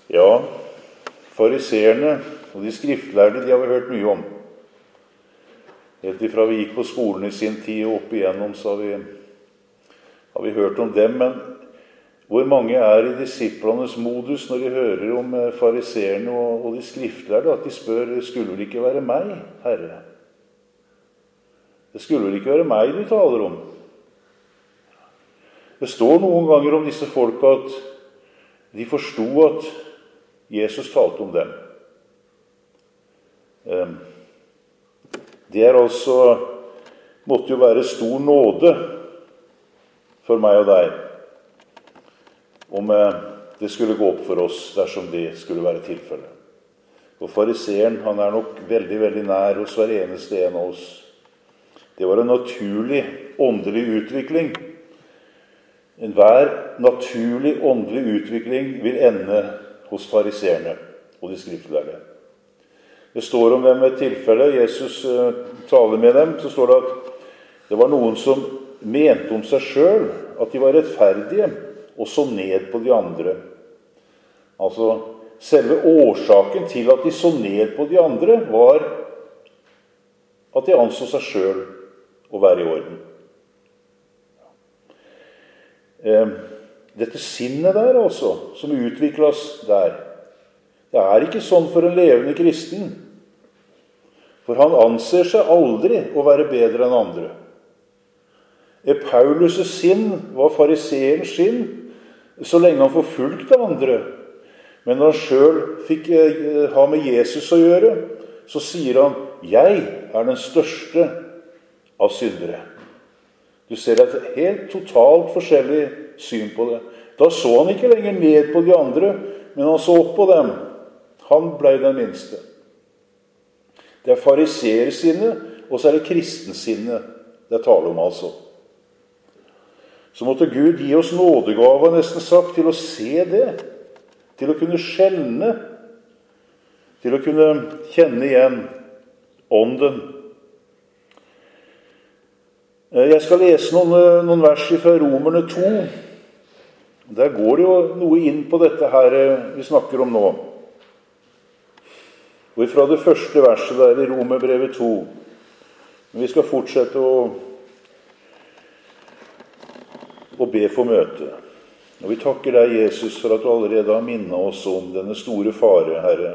Ja, fariseerne og de skriftlærde, de har vi hørt mye om. Helt ifra vi gikk på skolen i sin tid og opp igjennom, så har vi hørt om dem. Men hvor mange er i disiplenes modus når de hører om fariseerne og de skriftlærde, at de spør, skulle det ikke være meg, Herre? Det skulle vel ikke være meg du taler om? Det står noen ganger om disse folk at de forstod at Jesus talte om dem. Det altså, måtte jo være stor nåde for meg og deg, om det skulle gå opp for oss dersom det skulle være tilfellet. Og fariseeren, han er nok veldig, veldig nær hos hver eneste en av oss. Det var en naturlig åndelig utvikling. Enhver naturlig åndelig utvikling vil ende hos fariseerne og de skriftlærde. Det står om dem et tilfelle, Jesus taler med dem, så står det at det var noen som mente om seg selv at de var rettferdige, og så ned på de andre. Altså, selve årsaken til at de så ned på de andre, var at de anså seg selv å være i orden. Dette sinnet der altså, som utvikles der, det er ikke sånn for en levende kristen. For han anser seg aldri å være bedre enn andre. Paulus' sinn var fariseerens sinn, så lenge han forfulgte andre. Men når han selv fikk ha med Jesus å gjøre, så sier han, jeg er den største av syndere. Du ser et helt totalt forskjellig syn på det. Da så han ikke lenger ned på de andre, men han så opp på dem. Han ble den minste. Det er fariseersinnet, og så er det kristensinnet det taler om altså. Så måtte Gud gi oss nådegave, nesten sagt, til å se det, til å kunne skjelne, til å kunne kjenne igjen ånden. Jeg skal lese noen vers fra Romerne 2. Der går det jo noe inn på dette her vi snakker om nå. Og fra det første verset der i Romerbrevet 2. Men vi skal fortsette å be for møte. Og vi takker deg, Jesus, for at du allerede har minnet oss om denne store fare, Herre,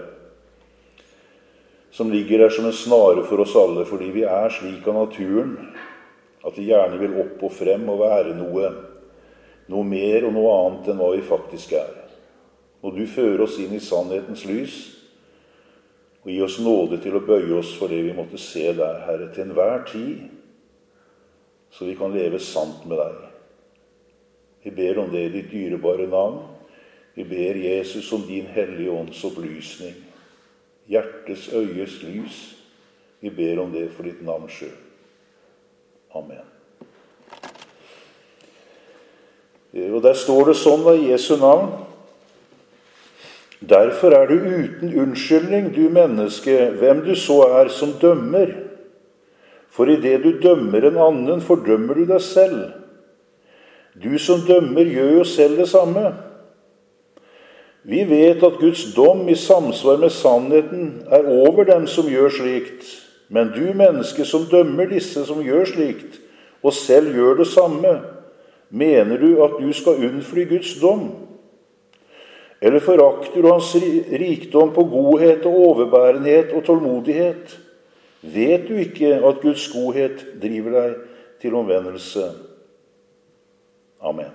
som ligger der som en snare for oss alle, fordi vi er slik av naturen, at vi gjerne vil opp og frem og være noe mer og noe annet enn hva vi faktisk er. Og du fører oss inn i sannhetens lys, og gi oss nåde til å bøye oss for det vi måtte se der, Herre, til enhver tid, så vi kan leve sant med deg. Vi ber om det i ditt dyrebare navn. Vi ber Jesus om din hellige ånds opplysning, hjertes øyes lys. Vi ber om det for ditt navns skyld. Amen. Og der står det sånn i Jesu navn. Derfor er du uten unnskyldning, du menneske, hvem du så er som dømmer. For i det du dømmer en annen, fordømmer du deg selv. Du som dømmer gjør jo selv det samme. Vi vet at Guds dom i samsvar med sannheten er over dem som gjør slikt. Men du menneske som dømmer disse som gjør slikt, og selv gjør det samme, mener du at du skal unnfly Guds dom? Eller forakter du hans rikdom på godhet og overbærenhet og tålmodighet? Vet du ikke at Guds godhet driver deg til omvendelse? Amen.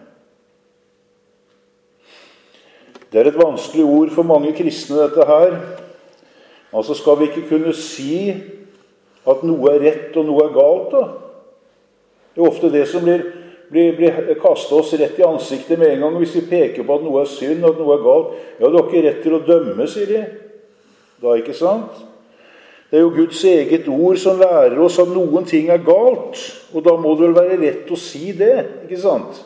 Det er et vanskelig ord for mange kristne, dette her. Altså skal vi ikke kunne si at noe er rett og noe er galt, da? Det er ofte det som blir kastet oss rett i ansiktet med en gang, hvis vi peker på at noe er synd, at noe er galt. Ja, du har ikke rett til å dømme, sier de. Da, ikke sant? Det er jo Guds eget ord som lærer oss at noen ting er galt, og da må det vel være rett å si det, ikke sant?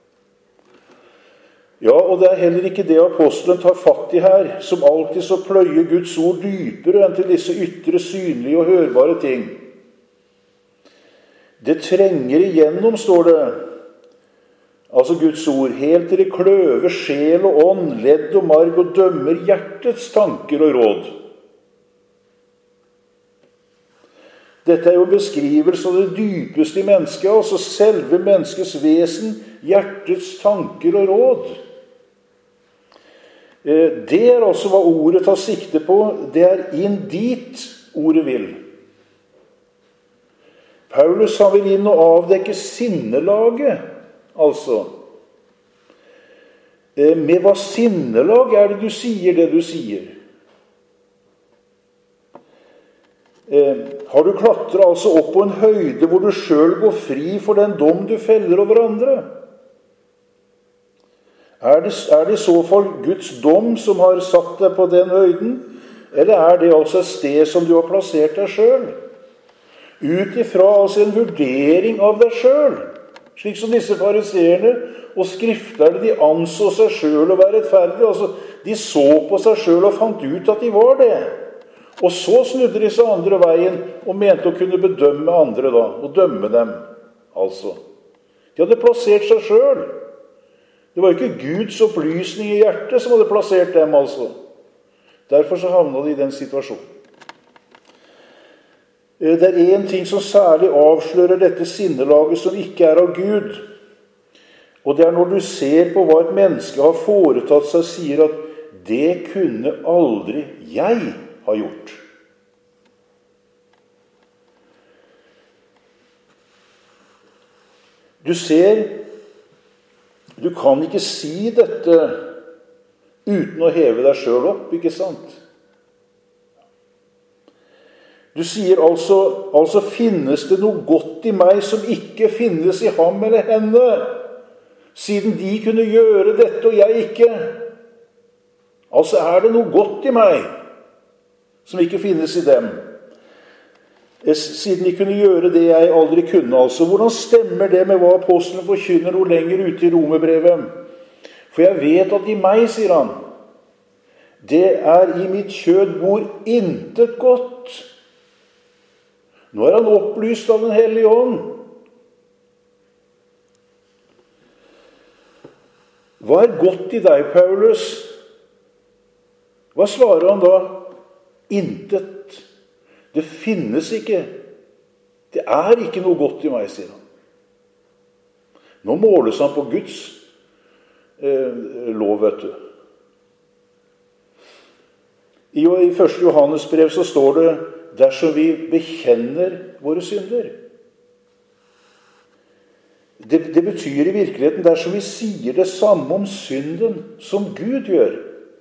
Ja, og det er heller ikke det apostelen tar fatt i her, som alltid så pløyer Guds ord dypere enn til disse ytre, synlige og hørbare ting. Det trenger igjennom, står det, altså Guds ord, helt til det kløver sjel og ånd, ledd og marg, og dømmer hjertets tanker og råd. Dette er jo en beskrivelse av det dypeste i mennesket, altså selve menneskets vesen, hjertets tanker og råd. Det er altså hva ordet tar sikte på. Det er inn dit ordet vil. Paulus han vil inn og avdekke sinnelaget, altså. Med hva sinnelag er det du sier det du sier? Har du klatret altså opp på en høyde hvor du selv går fri for den dom du feller over andre? Er det i så fall Guds dom som har satt deg på den høyden, eller er det altså et sted som du har plassert deg selv? Ut ifra altså en vurdering av deg selv, slik som disse fariseerne og skrifterne, de anså seg selv å være rettferdige. Altså, de så på seg selv og fant ut at de var det. Og så snudde de seg andre veien og mente å kunne bedømme andre da, og dømme dem, altså. De hadde plassert seg selv. Det var ikke Guds opplysning i hjertet som hadde plassert dem, altså. Derfor så havnet de i den situasjonen. Det er en ting som særlig avslører dette sinnelaget som ikke er av Gud. Og det er når du ser på hva et menneske har foretatt seg, sier at det kunne aldri jeg ha gjort. Du ser, du kan ikke si dette uten å heve deg selv opp, ikke sant? Du sier altså finnes det noe godt i meg som ikke finnes i ham eller henne, siden de kunne gjøre dette og jeg ikke. Altså er det noe godt i meg som ikke finnes i dem, siden de kunne gjøre det jeg aldri kunne. Altså, hvordan stemmer det med hva apostelen forkynner noe lenger ute i Romerbrevet? For jeg vet at i meg, sier han, det er i mitt kjød bor intet godt. Nå er han opplyst av den hellige ånd. Hva er godt i deg, Paulus? Hva svarer han da? Intet. Det finnes ikke. Det er ikke noe godt i meg, sier han. Nå måles han på Guds lov, vet du. I 1. Johannes brev så står det dersom vi bekjenner våre synder. Det betyr i virkeligheten dersom vi sier det samme om synden som Gud gjør.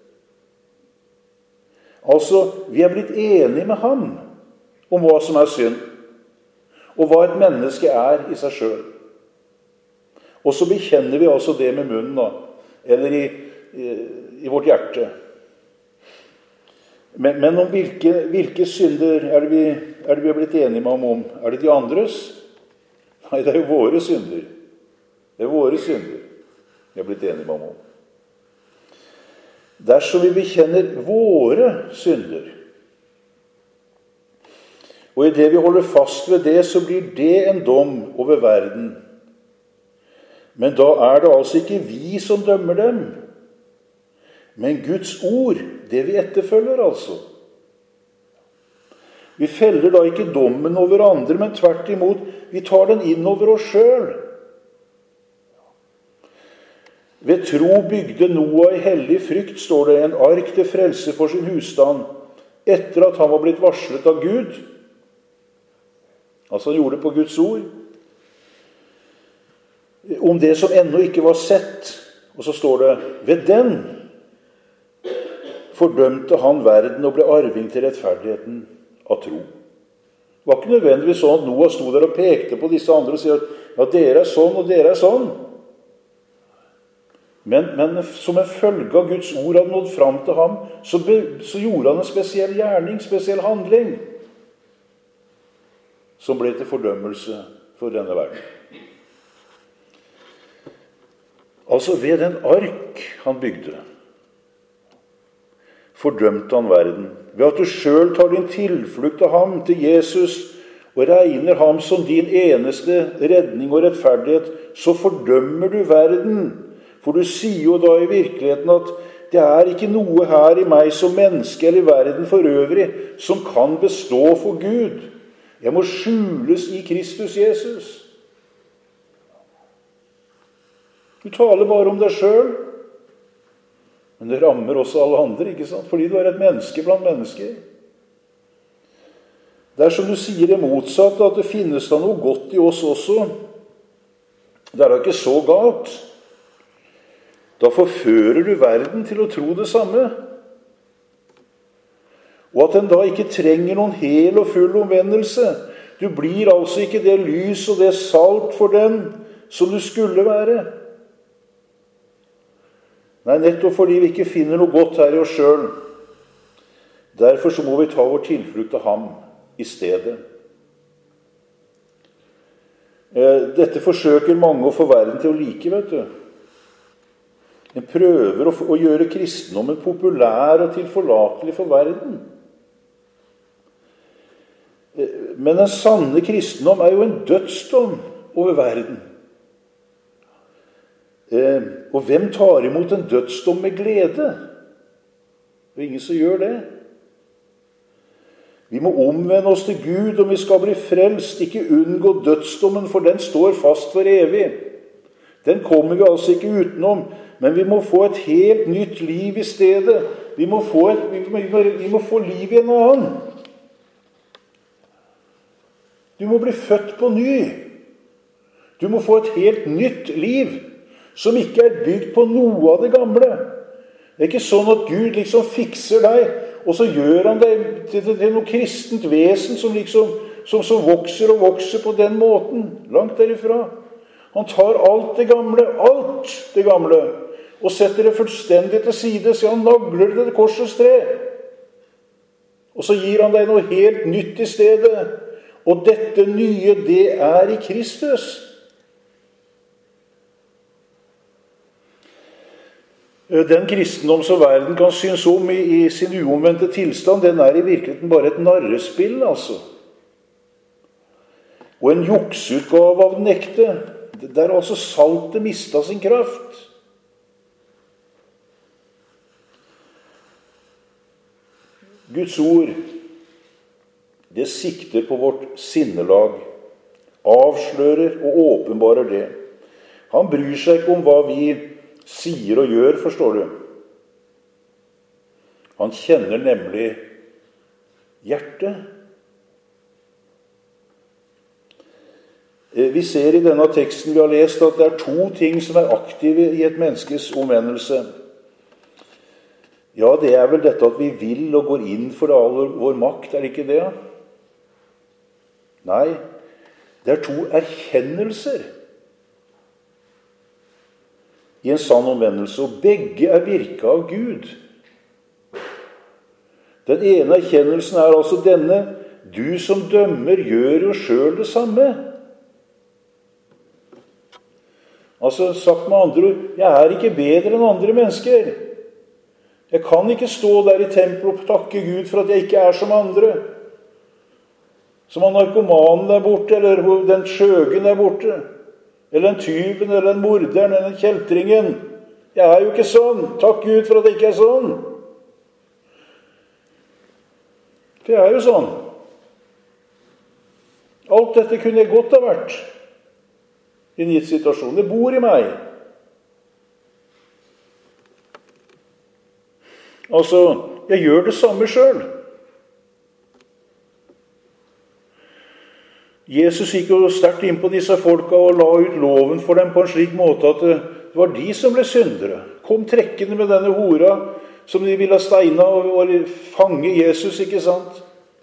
Altså, vi er blitt enige med ham om hva som er synd, og hva et menneske er i seg selv. Og så bekjenner vi altså det med munnen, da, eller i vårt hjerte. Men om hvilke synder er det vi har blitt enige med ham om? Er det de andres? Nei, det er jo våre synder. Det er våre synder vi har blitt enige med ham om. Dersom vi bekjenner våre synder, og i det vi holder fast ved det, så blir det en dom over verden. Men da er det altså ikke vi som dømmer dem, men Guds ord, det vi etterfølger altså. Vi feller da ikke dommen over andre, men tvert imot, vi tar den inn over oss selv. Ved tro bygde Noah i hellig frykt, står det, en ark til frelse for sin husstand, etter at han var blitt varslet av Gud. Altså han gjorde det på Guds ord. Om det som ennå ikke var sett. Og så står det, ved den fordømte han verden og ble arving til rettferdigheten av tro. Det var ikke nødvendigvis sånn at Noah stod der og pekte på disse andre og sier at ja, dere er sånn og dere er sånn. Men som en følge av Guds ord hadde nådd fram til ham, så gjorde han en spesiell gjerning, spesiell handling, som ble til fordømmelse for denne verden. Altså ved den ark han bygde, fordømte han verden. Ved at du selv tar din tilflukt av ham til Jesus, og regner ham som din eneste redning og rettferdighet, så fordømmer du verden. For du sier jo da i virkeligheten at det er ikke noe her i meg som menneske eller i verden for øvrig som kan bestå for Gud. Jeg må skjules i Kristus Jesus. Du taler bare om deg selv, men det rammer også alle andre, ikke sant? Fordi du er et menneske blant mennesker. Det er som du sier det motsatte, at det finnes da noe godt i oss også. Det er da ikke så galt. Da forfører du verden til å tro det samme. Og at den da ikke trenger noen hel og full omvendelse. Du blir altså ikke det lys og det salt for den som du skulle være. Nei, nettopp fordi vi ikke finner noe godt her i oss selv. Derfor så må vi ta vår tilflukt til ham i stedet. Dette forsøker mange å få verden til å like, vet du. En prøver å gjøre kristendommen populær og tilforlatelig for verden. Men den sanne kristendom er jo en dødsdom over verden. Og hvem tar imot en dødsdom med glede? Det er ingen som gjør det. Vi må omvende oss til Gud om vi skal bli frelst, ikke unngå dødsdommen, for den står fast for evig. Den kommer vi altså ikke utenom, men vi må få et helt nytt liv i stedet. Vi må få liv i en annen. Du må bli født på ny. Du må få et helt nytt liv, som ikke er bygd på noe av det gamle. Det er ikke sånn at Gud liksom fikser deg, og så gjør han deg til noe kristent vesen som vokser og vokser på den måten. Langt derifra. Han tar alt det gamle, og setter det fullstendig til side, så han nagler det til korsets tre. Og så gir han deg noe helt nytt i stedet. Og dette nye, det er i Kristus. Den kristendom som verden kan synes om i sin uomvendte tilstand, den er i virkeligheten bare et narrespill, altså. Og en jukseutgave av den ekte, der altså saltet mistet sin kraft. Guds ord, det sikter på vårt sinnelag, avslører og åpenbarer det. Han bryr seg ikke om hva vi sier og gjør, forstår du. Han kjenner nemlig hjertet. Vi ser i denne teksten vi har lest at det er to ting som er aktive i et menneskes omvendelse. Ja, det er vel dette at vi vil og går inn for all vår makt, er det ikke det? Nei, det er to erkjennelser i en sann omvendelse, og begge er virket av Gud. Den ene erkjennelsen er altså denne: du som dømmer gjør jo selv det samme. Altså sagt med andre ord, jeg er ikke bedre enn andre mennesker. Jeg kan ikke stå der i tempelet og takke Gud for at jeg ikke er som andre. Som en narkomanen der borte, eller den skjøgen der borte, eller en tyven, eller en morderen, eller en kjeltringen. Jeg er jo ikke sånn. Takk Gud for at jeg ikke er sånn. For jeg er jo sånn. Alt dette kunne jeg godt ha vært i en gitt situasjon. Det bor i meg. Altså, jeg gjør det samme selv. Jesus gikk jo sterkt inn på disse folka og la ut loven for dem på en slik måte at det var de som ble syndere. Kom trekkende med denne hora som de ville steine og fange Jesus, ikke sant?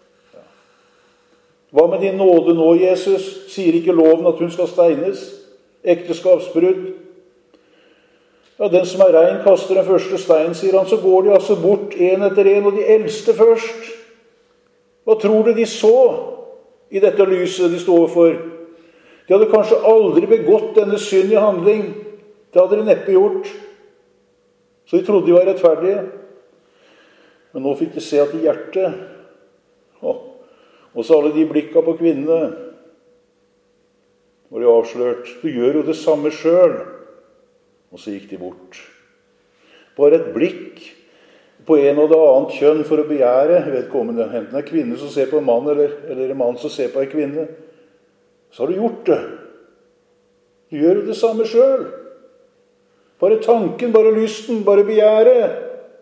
Hva med din nåde nå, Jesus? Sier ikke loven at hun skal steines? Ekteskapsbrudd. Ja, den som er rein kaster den første stein, sier han. Så går de altså bort en etter en, og de eldste først. Hva tror du de så i dette lyset de står for? De hadde kanskje aldri begått denne synd i handling. Det hadde de neppe gjort. Så de trodde de var rettferdige. Men nå fikk de se at i hjertet, Og så alle de blikka på kvinnene, var de avslørt. Du gjør jo det samme selv. Og så gikk de bort. Bare et blikk på en og det annet kjønn for å begjære vedkommende. Enten det er kvinne som ser på en mann, eller en mann som ser på en kvinne. Så har du gjort det. Du gjør jo det samme selv. Bare tanken, bare lysten, bare begjæret.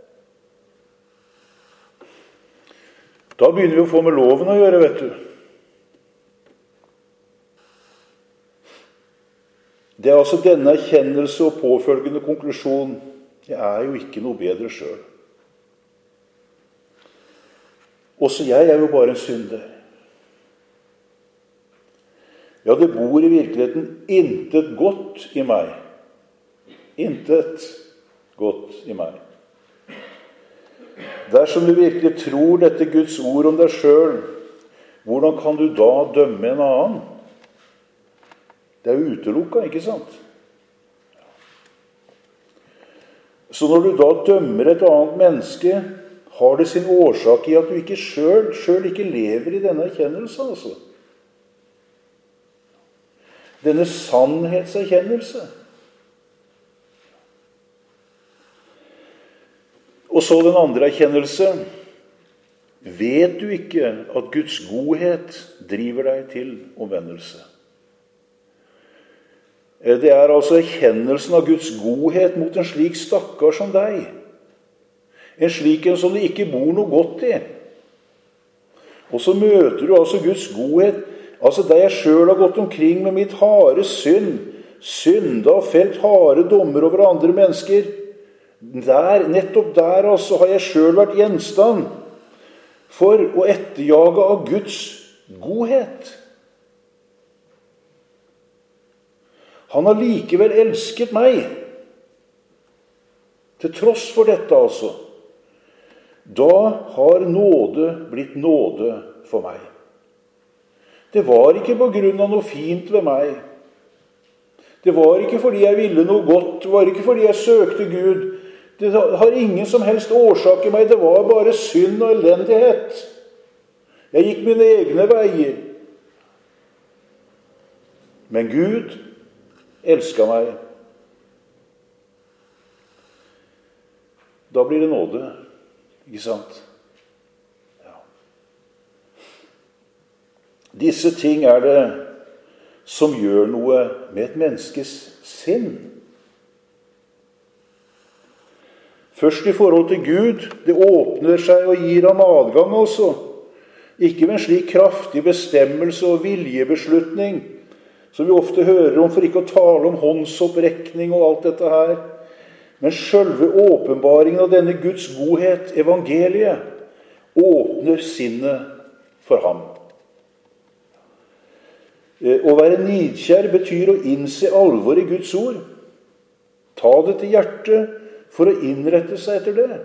Da begynner vi å få med loven å gjøre, vet du. Det er altså denne erkjennelse og påfølgende konklusjon. Jeg er jo ikke noe bedre selv. Også jeg er jo bare en synder. Ja, det bor i virkeligheten intet godt i meg. Intet godt i meg. Dersom du virkelig tror dette Guds ord om deg selv, hvordan kan du da dømme en annen? Det er jo utelukket, ikke sant? Så når du da dømmer et annet menneske, har det sin årsak i at du ikke selv ikke lever i denne erkjennelse, altså. Denne sannhetserkjennelse. Og så den andre erkjennelse. Vet du ikke at Guds godhet driver deg til omvendelse? Det er altså erkjennelsen av Guds godhet mot en slik stakkar som deg. En slik en som det ikke bor noe godt i. Og så møter du altså Guds godhet, altså der jeg selv har gått omkring med mitt harde synda og felt harde dommer over andre mennesker. Nettopp der altså har jeg selv vært gjenstand for å etterjage av Guds godhet. Han har likevel elsket meg, til tross for dette altså. Da har nåde blitt nåde for meg. Det var ikke på grunn av noe fint ved meg. Det var ikke fordi jeg ville noe godt, det var ikke fordi jeg søkte Gud. Det har ingen som helst årsak i meg, det var bare synd og elendighet. Jeg gikk mine egne veier. Men Gud elsket meg. Da blir det nåde, ikke sant? Ja. Disse ting er det som gjør noe med et menneskes sinn. Først i forhold til Gud, det åpner seg og gir ham adgang også. Ikke med en slik kraftig bestemmelse og viljebeslutning, som vi ofte hører om, for ikke å tale om håndsopprekning og alt dette her. Men selve åpenbaringen av denne Guds godhet, evangeliet, åpner sinnet for ham. Å være nidkjær betyr å innse alvor i Guds ord. Ta det til hjertet for å innrette seg etter det.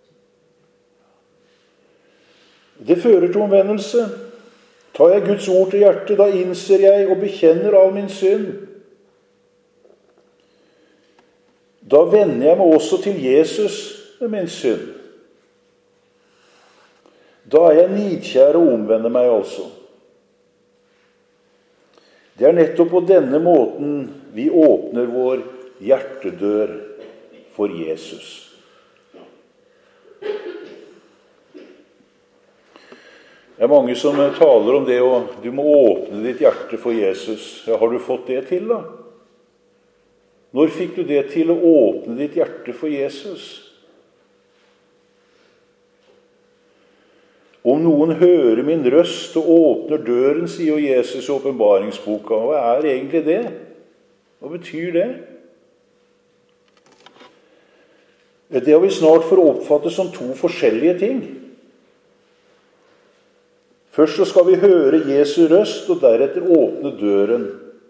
Det fører til omvendelse. Tar jeg Guds ord til hjertet, da innser jeg og bekjenner all min synd. Da vender jeg meg også til Jesus med min synd. Da er jeg nidkjær og omvender meg altså. Det er nettopp på denne måten vi åpner vår hjertedør for Jesus. Det er mange som taler om det, og du må åpne ditt hjerte for Jesus. Ja, har du fått det til da? Når fikk du det til å åpne ditt hjerte for Jesus? Om noen hører min røst og åpner døren, sier Jesus i åpenbaringsboka. Hva er egentlig det? Hva betyr det? Det har vi snart for å oppfatte som to forskjellige ting. Først så skal vi høre Jesu røst, og deretter åpne døren.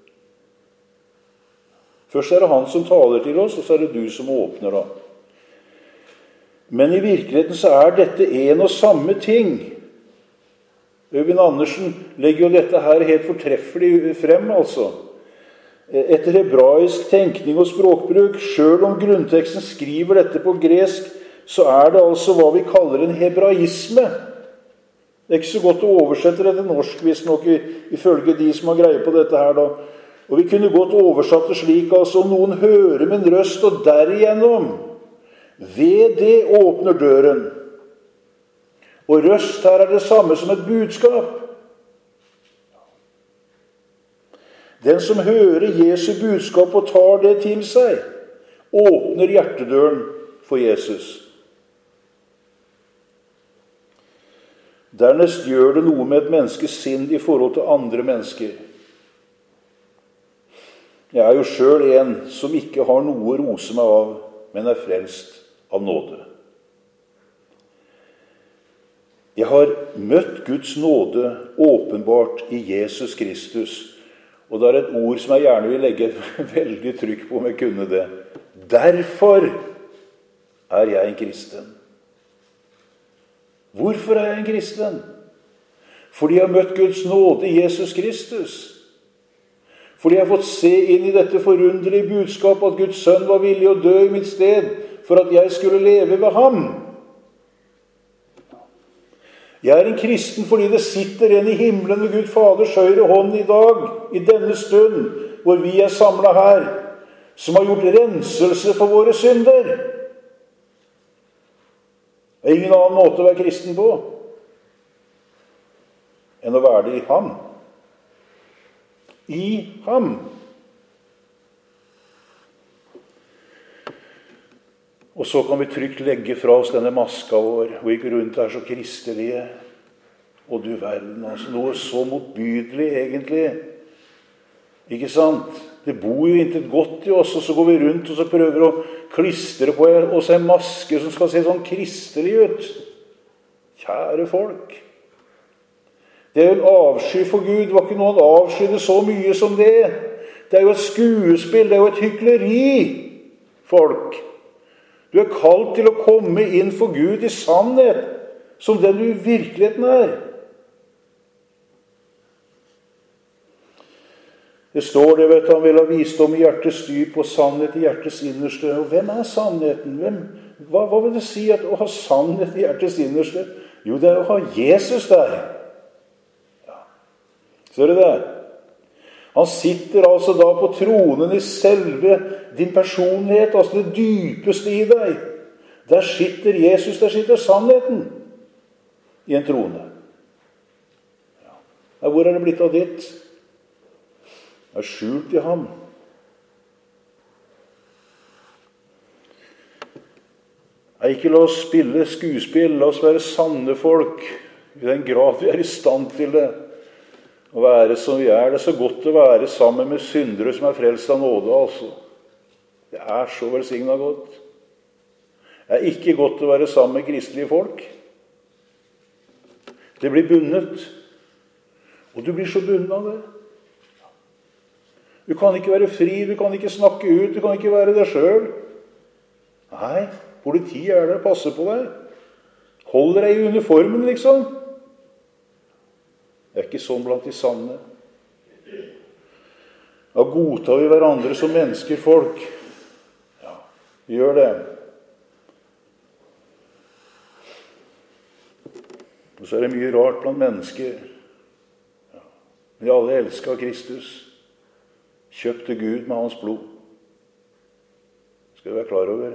Først er det han som taler til oss, og så er det du som åpner da. Men i virkeligheten så er dette en og samme ting. Øyvind Andersen legger jo dette her helt fortreffelig frem, altså. Etter hebraisk tenkning og språkbruk, selv om grunnteksten skriver dette på gresk, så er det altså hva vi kaller en hebraisme. Det er ikke så godt å oversette det til norsk, hvis nok ifølge de som har greie på dette her da. Og vi kunne godt oversatt det slik, altså, om noen hører min røst, og derigjennom, ved det åpner døren. Og røst her er det samme som et budskap. Den som hører Jesu budskap og tar det til seg, åpner hjertedøren for Jesus. Dernest gjør det noe med et menneskes sinn i forhold til andre mennesker. Jeg er jo selv en som ikke har noe å rose meg av, men er frelst av nåde. Jeg har møtt Guds nåde åpenbart i Jesus Kristus, og det er et ord som jeg gjerne vil legge veldig trykk på om jeg kunne det. Derfor er jeg en kristen. Hvorfor er jeg en kristen? Fordi jeg har møtt Guds nåde i Jesus Kristus. Fordi jeg har fått se inn i dette forunderlige budskap at Guds sønn var villig å dø i mitt sted for at jeg skulle leve ved ham. Jeg er en kristen fordi det sitter en i himmelen ved Gud Faders høyre hånd i dag, i denne stund, hvor vi er samlet her, som har gjort renselse for våre synder. Det er ingen annen måte å være kristen på enn å være det i ham. I ham. Og så kan vi trygt legge fra oss denne maska vår, og gikk rundt her så kristelige. Og du verden, altså, noe så motbydelig egentlig. Ikke sant? Det bor jo intet godt i oss, og så går vi rundt og så prøver å klistre på oss en maske som skal se sånn kristelig ut. Kjære folk. Det er jo en avsky for Gud. Det var ikke noen avskydde så mye som det. Det er jo et skuespill, det er jo et hykleri, folk. Du er kalt til å komme inn for Gud i sannhet, som den du i virkeligheten er. Det står det, vet du, han vil ha visdom i hjertets dyp og sannhet i hjertets innerste. Og hvem er sannheten? Hva vil det si at å ha sannhet i hjertets innerste? Jo, det er å ha Jesus der. Ja. Ser du det? Han sitter altså da på tronen i selve din personlighet, altså det dypeste i deg. Der sitter Jesus, der sitter sannheten i en trone. Ja. Hvor er det blitt av ditt? Det er skjult i ham. Ikke la oss spille skuespill, la oss være sanne folk, i den grad vi er i stand til det. Å være som vi er. Det er så godt å være sammen med syndere som er frelst av nåde, altså. Det er så velsignet godt. Det er ikke godt å være sammen med kristelige folk. Det blir bundet. Og du blir så bundet av det. Du kan ikke være fri, du kan ikke snakke ut, du kan ikke være deg selv. Nei, politiet er der, passer på deg. Holder deg i uniformen, liksom. Det er ikke sånn blant de sanne. Da godtar vi hverandre som mennesker, folk. Ja, vi gjør det. Og så er det mye rart blant mennesker. Ja. Men alle elsker Kristus. Kjøpte Gud med hans blod. Skal du være klar over.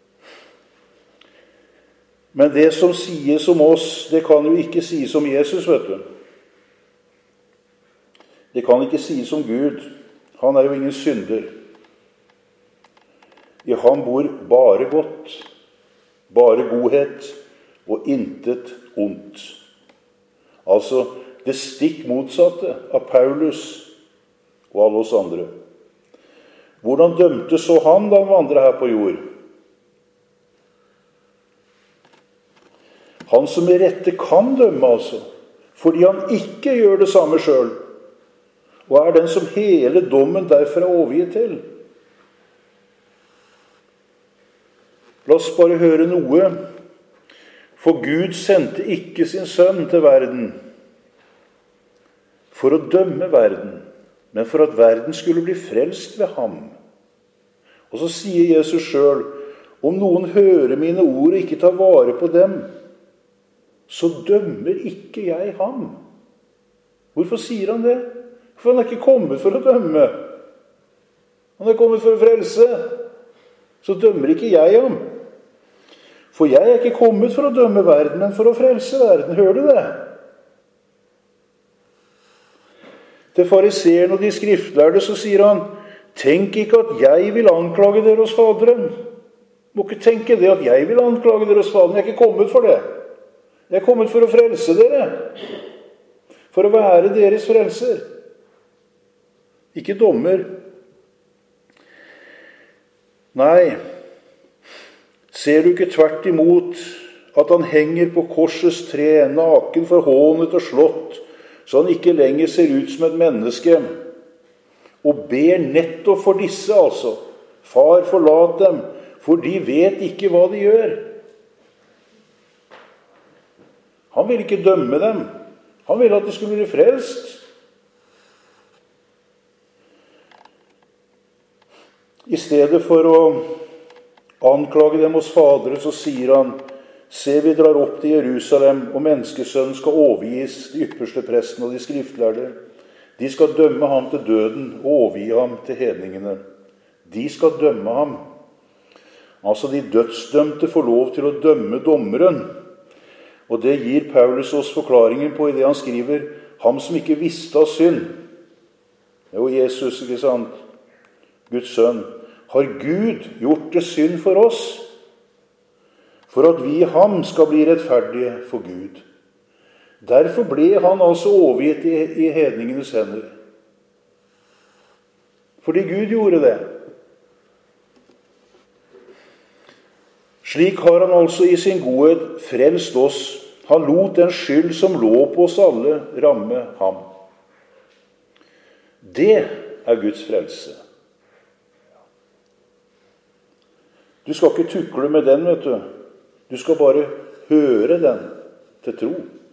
Men det som sies om oss, det kan jo ikke sies om Jesus, vet du. Det kan ikke sies om Gud. Han er jo ingen synder. I ham bor bare godt, bare godhet og intet ondt. Altså det stikk motsatte av Paulus og alle oss andre. Hvordan dømte så han da han vandret her på jord? Han som i rette kan dømme, altså, fordi han ikke gjør det samme selv, og er den som hele dommen derfor er overgitt til. La oss bare høre noe. For Gud sendte ikke sin sønn til verden for å dømme verden, men for at verden skulle bli frelst ved ham. Og så sier Jesus selv, om noen hører mine ord og ikke tar vare på dem, så dømmer ikke jeg ham. Hvorfor sier han det? For han er ikke kommet for å dømme. Han er kommet for å frelse. Så dømmer ikke jeg ham. For jeg er ikke kommet for å dømme verden, men for å frelse verden. Hører du det? Til fariseerne og de skriftlærde så sier han, tenk ikke at jeg vil anklage dere hos Faderen. Må ikke tenke det at jeg vil anklage dere hos Faderen. Jeg er ikke kommet for det. Jeg er kommet for å frelse dere. For å være deres frelser. Ikke dommer. Nei, ser du ikke tvert imot at han henger på korsets tre, naken, forhånet og slått, så han ikke lenger ser ut som et menneske, og ber nettopp for disse, altså, far, forlat dem, for de vet ikke hva de gjør. Han vil ikke dømme dem. Han vil at de skulle bli frelst. I stedet for å anklage dem hos Faderen, så sier han, se, vi drar opp til Jerusalem, og menneskesønnen skal overgis de ypperste presten og de skriftlærde. De skal dømme ham til døden og overgi ham til hedningene. De skal dømme ham. Altså, de dødsdømte får lov til å dømme dommeren. Og det gir Paulus oss forklaringen på i det han skriver, ham som ikke visste av synd. Det er jo Jesus, ikke sant? Guds sønn. Har Gud gjort det synd for oss, for at vi i ham skal bli rettferdige for Gud. Derfor ble han altså overgitt i hedningenes hender. Fordi Gud gjorde det. Slik har han altså i sin godhet frelst oss. Han lot den skyld som lå på oss alle ramme ham. Det er Guds frelse. Du skal ikke tukle med den, vet du. Du skal bare høre den til tro.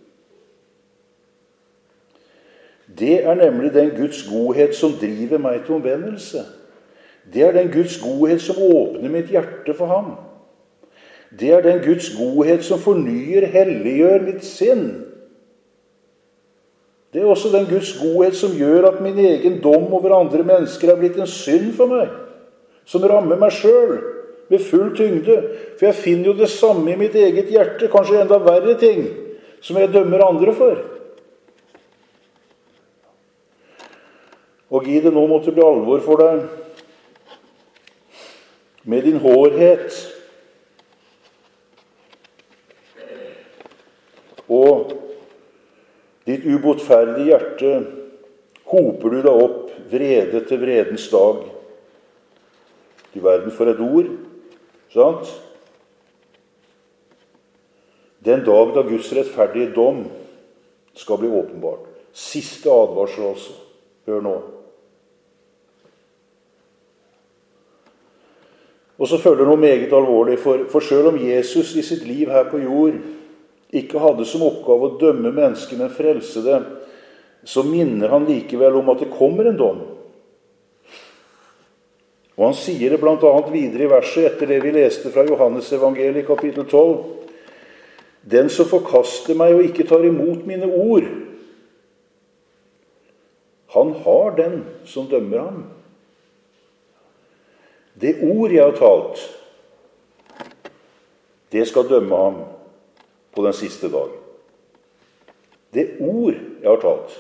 Det er nemlig den Guds godhet som driver meg til omvendelse. Det er den Guds godhet som åpner mitt hjerte for ham. Det er den Guds godhet som fornyer, helliggjør mitt sinn. Det er også den Guds godhet som gjør at min egen dom over andre mennesker er blitt en synd for meg, som rammer meg selv med full tyngde. For jeg finner jo det samme i mitt eget hjerte, kanskje enda verre ting, som jeg dømmer andre for. Og gi det nå måtte bli alvor for deg. Med din hårhet og ditt ubotferdige hjerte hoper du deg opp vrede til vredens dag. Du verden for et ord, sant? Den dag da Guds rettferdige dom skal bli åpenbart. Siste advarsel altså. Hør nå. Og så følger noe meget alvorlig, for selv om Jesus i sitt liv her på jord ikke hadde som oppgave å dømme mennesker, men frelse det, så minner han likevel om at det kommer en dom. Og han sier det blant annet videre i verset etter det vi leste fra Johannes evangeliet, kapittel 12. Den som forkaster meg og ikke tar imot mine ord, han har den som dømmer ham. Det ord jeg har talt, det skal dømme ham på den siste dag. Det ord jeg har talt.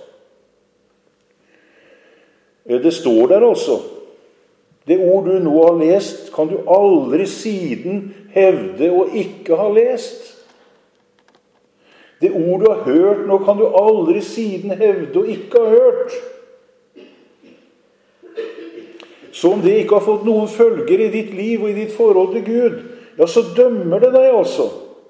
Det står der altså. Det ord du nå har lest, kan du aldri siden hevde å ikke ha lest. Det ord du har hørt nå, kan du aldri siden hevde å ikke ha hørt. Så om det ikke har fått noen følger i ditt liv og i ditt forhold til Gud, ja, så dømmer det deg altså.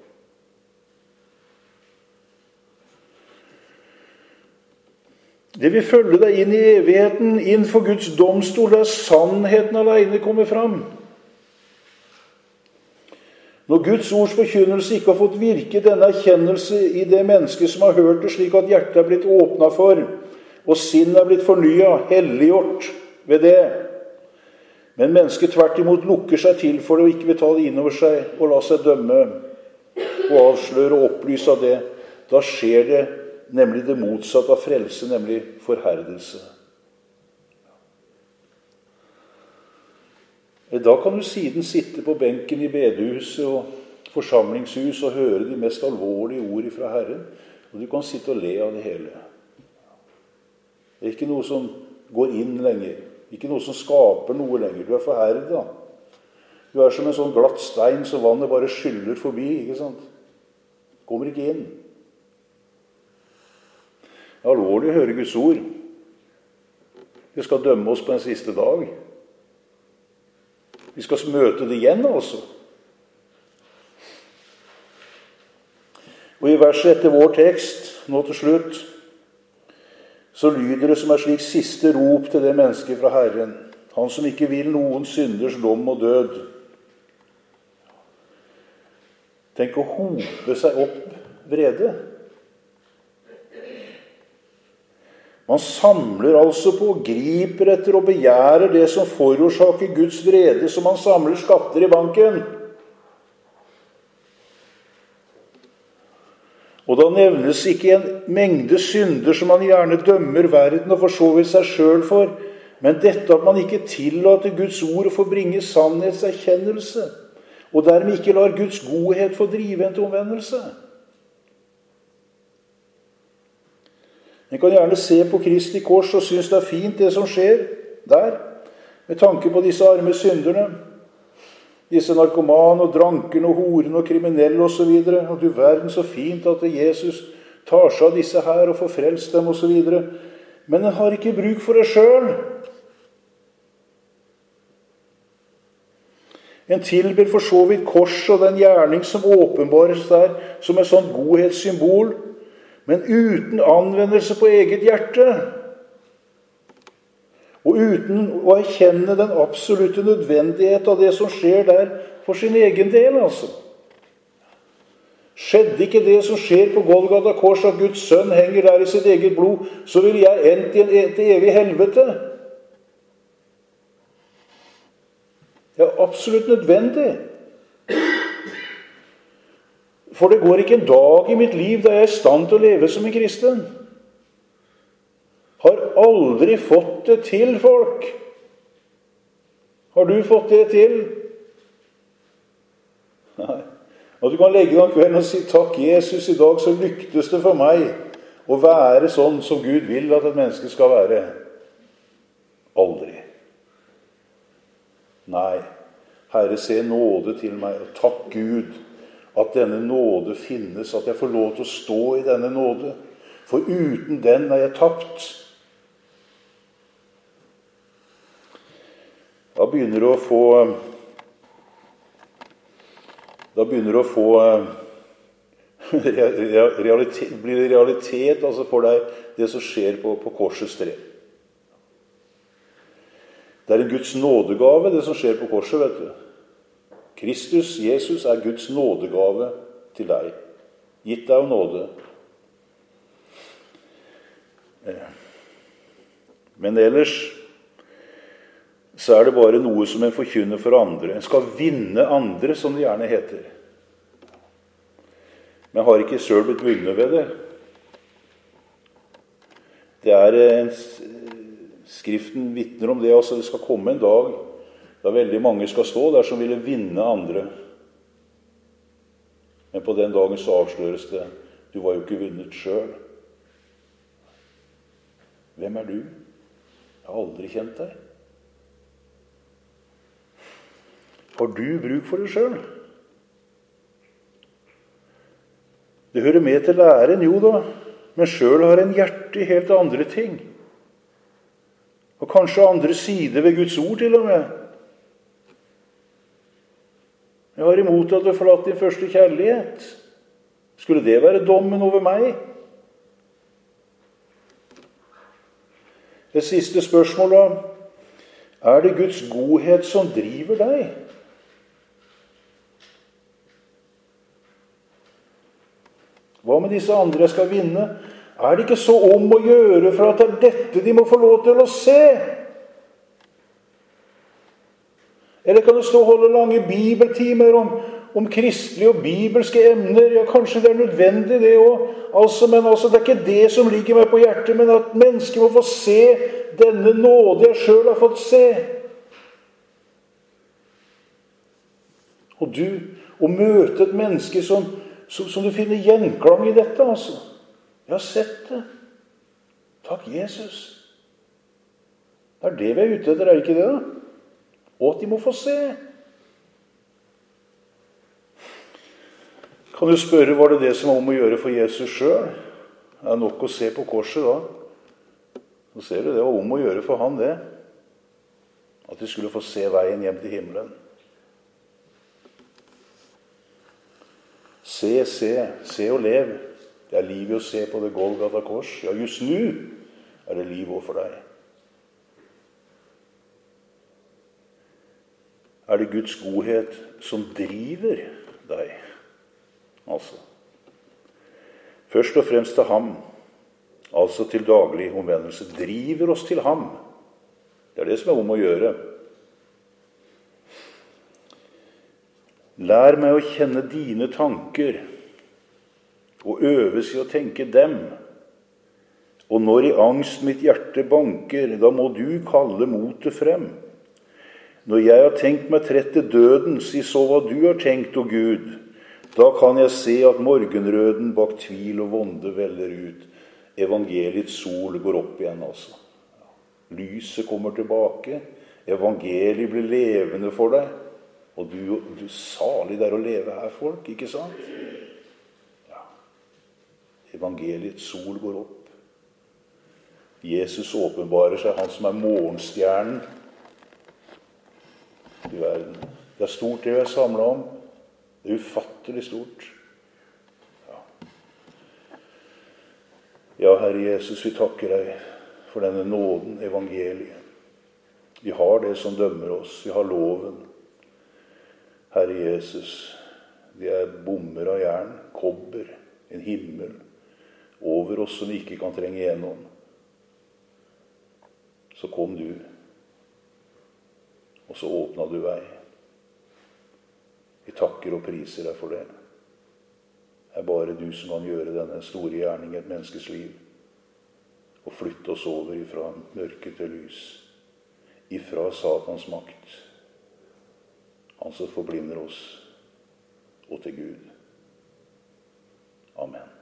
Det vil følge deg inn i evigheten, inn for Guds domstol, der sannheten alene kommer fram. Når Guds ords forkynnelse ikke har fått virke denne erkjennelse i det mennesket som har hørt det, slik at hjertet er blitt åpnet for, og sinnet er blitt fornyet, helliggjort ved det, men mennesket tvert imot lukker seg til for det og ikke vil ta det inn over seg og la seg dømme og avsløre og opplyse av det, da skjer det nemlig det motsatte av frelse, nemlig forherdelse. Da kan du siden sitte på benken i bedehuset og forsamlingshus og høre de mest alvorlige ord fra Herren, og du kan sitte og le av det hele. Det er ikke noe som går inn lenger, ikke noe som skaper noe lenger. Du er forherdet. Du er som en sånn glatt stein som vannet bare skyller forbi, ikke sant? Kommer ikke inn. Det er alvorlig å høre Guds ord. Det skal dømme oss på en siste dag. Vi skal møte det igjen altså. Og i verset etter vår tekst, nå til slutt, så lyder det som er slik siste rop til det mennesket fra Herren. Han som ikke vil noen synders dom og død. Tenk å hope seg opp vrede. Man samler altså på, griper etter og begjærer det som forårsaker Guds vrede, som man samler skatter i banken. Og da nevnes ikke en mengde synder som man gjerne dømmer verden og for så vidt seg selv for, men dette at man ikke tillater Guds ord å få bringe sannhetserkjennelse, og dermed ikke lar Guds godhet få drive en til omvendelse. En kan gjerne se på Kristi kors og synes det er fint det som skjer der, med tanke på disse arme synderne, disse narkomane og drankene og horene og kriminelle og så videre. Og du verden så fint at Jesus tar seg av disse her og får frelst dem og så videre. Men en har ikke bruk for det selv. En tilber for så vidt kors og den gjerning som åpenbares der som et sånt godhetssymbol, men uten anvendelse på eget hjerte, og uten å erkjenne den absolutte nødvendighet av det som skjer der for sin egen del, altså. Skjedde ikke det som skjer på Golgata kors, at Guds sønn henger der i sitt eget blod, så vil jeg endt i et evig helvete. Det er absolutt nødvendig. For det går ikke en dag i mitt liv da jeg er i stand til å leve som en kristen. Har aldri fått det til, folk. Har du fått det til? Nei. Og du kan legge deg om kvelden og si, takk Jesus, i dag så lyktes det for meg å være sånn som Gud vil at et menneske skal være. Aldri. Nei. Herre, se nåde til meg, og takk Gud at denne nåde finnes, at jeg får lov til å stå i denne nåde. For uten den er jeg tapt. Da begynner det å få realitet, blir det realitet altså for deg, det som skjer på korsets tre. Det er en Guds nådegave, det som skjer på korset, vet du. Kristus, Jesus, er Guds nådegave til deg. Gitt deg av nåde. Men ellers så er det bare noe som en forkynner for andre. En skal vinne andre, som det gjerne heter. Men har ikke selv blitt vunnet ved det. Det er Skriften vitner om det, altså det skal komme en dag da veldig mange skal stå der som ville vinne andre. Men på den dagen så avsløres det, du var jo ikke vunnet selv. Hvem er du? Jeg har aldri kjent deg. Har du bruk for det selv? Det hører med til læren, jo da, men selv har en hjerte i helt andre ting. Og kanskje andre sider ved Guds ord til og med. Jeg har imot at du har forlatt din første kjærlighet. Skulle det være dommen over meg? Det siste spørsmålet, er det Guds godhet som driver deg? Hva med disse andre jeg skal vinne? Er det ikke så om å gjøre for at det er dette de må få lov til å se? Eller kan du stå og holde lange bibeltimer om kristelige og bibelske emner. Ja, kanskje det nødvendig det også. Men det er ikke det som ligger meg på hjertet, men at mennesker må få se denne nåde jeg selv har fått se. Og du, å møte et menneske som du finner gjenklang i dette, altså. Jeg har sett det. Takk, Jesus. Det er det vi er ute etter, er det ikke det da? Og at de må få se. Kan du spørre, var det som var om å gjøre for Jesus selv? Det er nok å se på korset da. Så ser du, det var om å gjøre for han det. At de skulle få se veien hjem til himmelen. Se og lev. Det er livet å se på det Golgata kors. Ja, just nå er det liv også for deg. Er det Guds godhet som driver deg? Altså. Først og fremst til ham, altså til daglig omvendelse, driver oss til ham. Det er det som er om å gjøre. Lær meg å kjenne dine tanker, og øves i å tenke dem. Og når i angst mitt hjerte banker, da må du kalle motet frem. Når jeg har tenkt meg trett til døden, si så hva du har tenkt, å Gud. Da kan jeg se at morgenrøden bak tvil og vonde veller ut. Evangeliets sol går opp igjen, altså. Lyset kommer tilbake. Evangeliet blir levende for deg. Og du salig der å leve her, folk, ikke sant? Ja. Evangeliets sol går opp. Jesus åpenbarer seg, han som er morgenstjernen i verden. Det er stort det vi er samlet om. Det er ufattelig stort. Ja, Herre Jesus, vi takker deg for denne nåden, evangeliet. Vi har det som dømmer oss. Vi har loven. Herre Jesus, vi er bommer av jern, kobber, en himmel over oss som vi ikke kan trenge igjennom. Så kom du, og så åpnet du vei. Vi takker og priser deg for det. Det er bare du som kan gjøre denne store gjerning i et menneskes liv, og flytte oss over ifra mørke til lys, ifra Satans makt, han som forblinder oss, og til Gud. Amen.